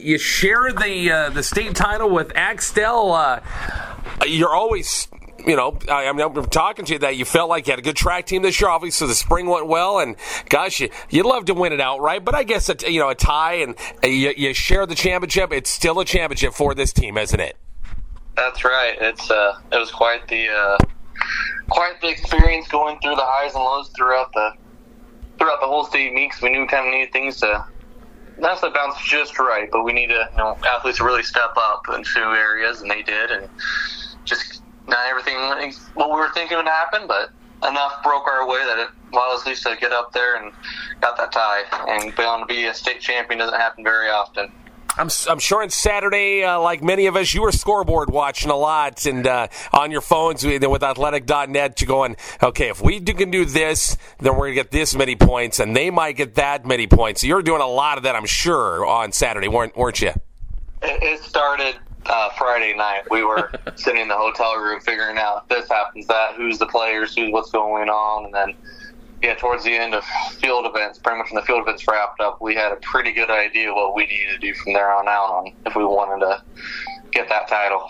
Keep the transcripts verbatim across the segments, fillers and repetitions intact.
you share the uh, the state title with Axtell. Uh, you're always, you know, I, I mean, I'm talking to you that you felt like you had a good track team this year. Obviously, the spring went well, and gosh, you, you'd love to win it outright. But I guess a, you know a tie and uh, you, you share the championship. It's still a championship for this team, isn't it? That's right. It's uh, it was quite the uh, quite the experience going through the highs and lows throughout the throughout the whole state meet. 'Cause we knew we kind of needed things to not necessarily bounce just right, but we need to, you know, athletes to really step up in two areas, and they did, and just not everything what we were thinking would happen, but enough broke our way that it allowed us at least to get up there and got that tie. And being able to be a state champion doesn't happen very often. I'm, I'm sure on Saturday, uh, like many of us, you were scoreboard watching a lot and uh, on your phones with, with athletic dot net, you're going, okay, if we do, can do this, then we're going to get this many points, and they might get that many points. So you're doing a lot of that, I'm sure, on Saturday, weren't, weren't you? It, it started uh, Friday night. We were sitting in the hotel room figuring out this happens, that, who's the players, who's what's going on, and then yeah, towards the end of field events, pretty much when the field events wrapped up, we had a pretty good idea what we needed to do from there on out on if we wanted to get that title.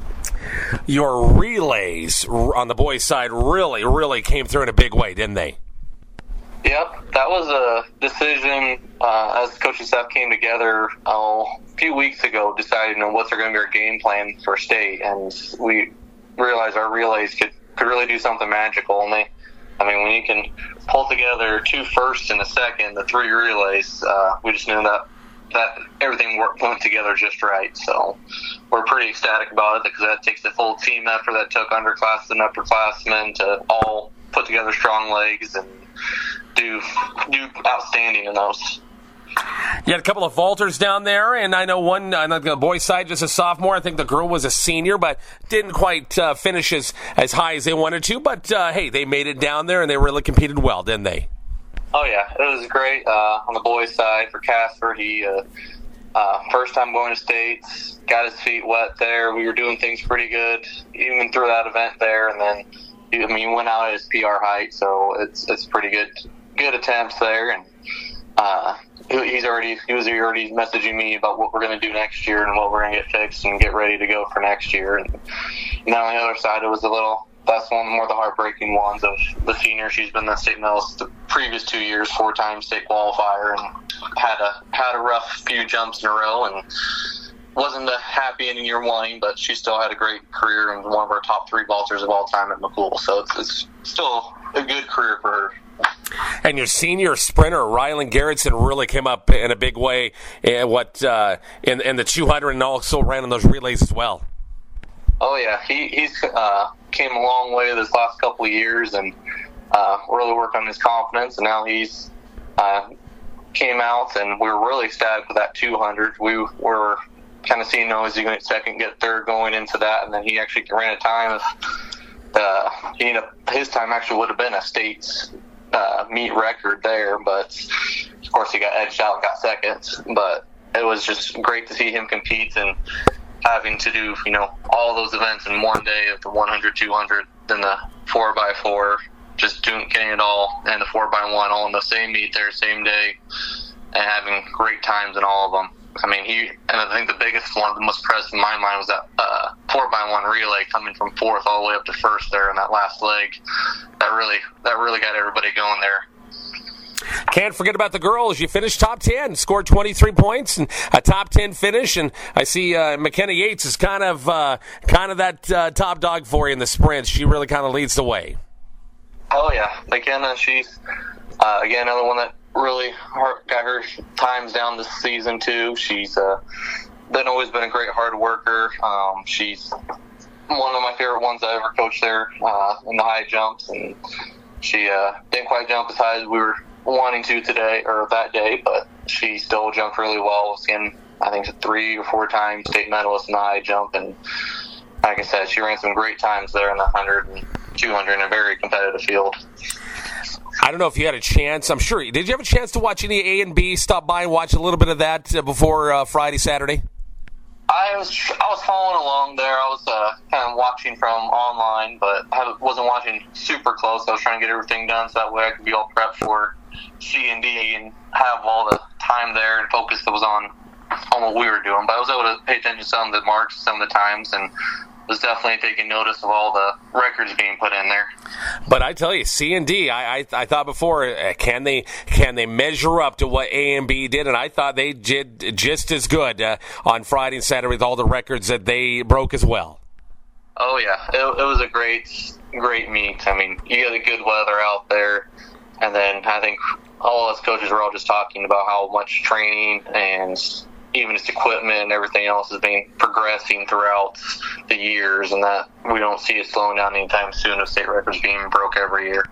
Your relays on the boys' side really, really came through in a big way, didn't they? Yep, that was a decision uh, as the coaching staff came together oh, a few weeks ago, deciding on what's going to be our game plan for state, and we realized our relays could, could really do something magical, and they I mean, when you can pull together two firsts and a second, the three relays, uh, we just knew that that everything worked, went together just right. So we're pretty ecstatic about it because that takes the full team effort that took underclassmen and upperclassmen to all put together strong legs and do do outstanding in those. You had a couple of vaulters down there, and I know one on the boys' side just a sophomore. I think the girl was a senior, but didn't quite uh, finish as, as high as they wanted to. But, uh, hey, they made it down there, and they really competed well, didn't they? Oh, yeah. It was great. Uh, on the boys' side for Casper, he uh, uh, first time going to states, got his feet wet there. We were doing things pretty good, even through that event there. And then, I mean, he went out at his P R height, so it's it's pretty good good attempts there. And uh He's already he was already messaging me about what we're going to do next year and what we're going to get fixed and get ready to go for next year. And now on the other side, it was a little that's one of the more the heartbreaking ones of the senior. She's been the state medalist the previous two years, four times state qualifier, and had a had a rough few jumps in a row and wasn't a happy ending year one, but she still had a great career and one of our top three vaulters of all time at McCool. So it's, it's still a good career for her. And your senior sprinter, Rylan Garrettson, really came up in a big way in what uh, in, in the two hundred and also ran on those relays as well. Oh, yeah. He he's uh, came a long way this last couple of years and uh, really worked on his confidence. And now he's uh, came out, and we were really ecstatic with that two hundred. We were kind of seeing, oh, is he going to second, get third going into that? And then he actually ran a time. Of, uh, he ended up, his time actually would have been a state's Uh, meet record there, but of course he got edged out and got second. But it was just great to see him compete and having to do, you know, all those events in one day of the one hundred, two hundred, then the four by four, just doing getting it all, and the four by one all in the same meet there, same day, and having great times in all of them. I mean, he, and I think the biggest one, the most impressive in my mind was that uh, four by one relay coming from fourth all the way up to first there in that last leg. That really, that really got everybody going there. Can't forget about the girls. You finished top ten, scored twenty-three points, and a top ten finish. And I see uh, McKenna Yates is kind of, uh, kind of that uh, top dog for you in the sprints. She really kind of leads the way. Oh yeah, McKenna. She's uh, again another one that really got her times down this season too. She's uh, been always been a great hard worker. Um, she's one of my favorite ones I ever coached there uh, in the high jumps, and she uh, didn't quite jump as high as we were wanting to today or that day, but she still jumped really well. Again, I think three or four times state medalist in the high jump, and like I said, she ran some great times there in the one hundred and two hundred in a very competitive field. I don't know if you had a chance. I'm sure. Did you have a chance to watch any A and B? Stop by and watch a little bit of that uh, before uh, Friday, Saturday? I was I was following along there. I was uh, kind of watching from online, but I wasn't watching super close. I was trying to get everything done so that way I could be all prepped for C and D and have all the time there and focus that was on on what we were doing, but I was able to pay attention to some of the marks, some of the times, and was definitely taking notice of all the records being put in there. But I tell you, C and D, I, I, I thought before, uh, can they can they measure up to what A and B did? And I thought they did just as good uh, on Friday and Saturday with all the records that they broke as well. Oh, yeah. It, it was a great, great meet. I mean, you got the good weather out there, and then I think all of us coaches were all just talking about how much training and even just equipment and everything else has been progressing throughout the years, and that we don't see it slowing down anytime soon of state records being broke every year.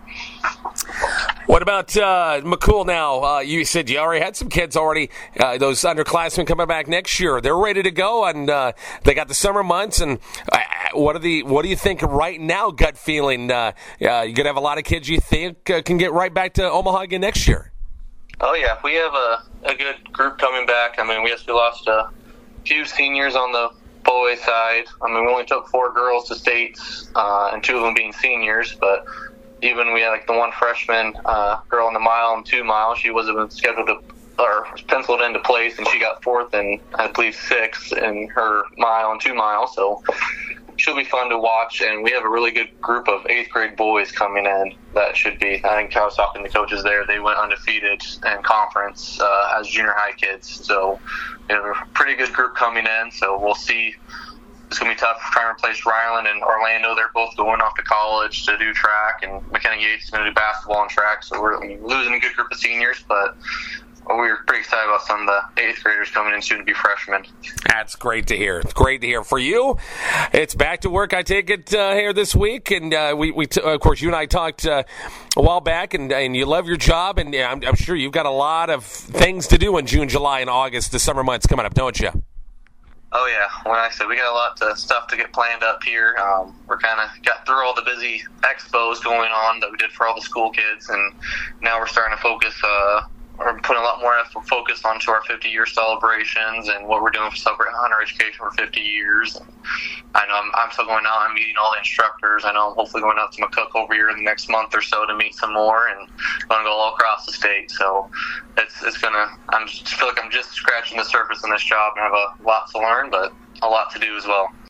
What about uh, McCool now? Uh, you said you already had some kids already, uh, those underclassmen coming back next year. They're ready to go, and uh, they got the summer months. And uh, what are the what do you think right now, gut feeling? Uh, uh, you're going to have a lot of kids you think uh, can get right back to Omaha again next year? Oh, yeah. We have a, a good group coming back. I mean, we just we lost a few seniors on the boys' side. I mean, we only took four girls to states, uh, and two of them being seniors. But even we had, like, the one freshman uh, girl in the mile and two mile. She wasn't scheduled to or penciled into place, and she got fourth and, I believe, sixth in her mile and two mile. So she'll be fun to watch, and we have a really good group of eighth grade boys coming in. That should be. I think I was talking to coaches there. They went undefeated in conference uh, as junior high kids. So we have a pretty good group coming in. So we'll see. It's going to be tough trying to replace Ryland and Orlando. They're both going off to college to do track, and McKenna Yates is going to do basketball and track. So we're losing a good group of seniors, but we were pretty excited about some of the eighth graders coming in soon to be freshmen. That's great to hear. It's great to hear. For you, it's back to work, I take it, uh, here this week. And, uh, we, we t- of course, you and I talked uh, a while back, and, and you love your job. And yeah, I'm, I'm sure you've got a lot of things to do in June, July, and August, the summer months coming up, don't you? Oh, yeah. When I said we got a lot of stuff to get planned up here. Um, we're kind of got through all the busy expos going on that we did for all the school kids, and now we're starting to focus uh, – we're putting a lot more effort focus onto our fifty-year celebrations and what we're doing for celebrating hunter education for fifty years. And I know I'm, I'm still going out and meeting all the instructors. I know I'm hopefully going out to McCook over here in the next month or so to meet some more, and going to go all across the state. So it's it's gonna. I'm just feel like I'm just scratching the surface in this job, and have a lot to learn, but a lot to do as well.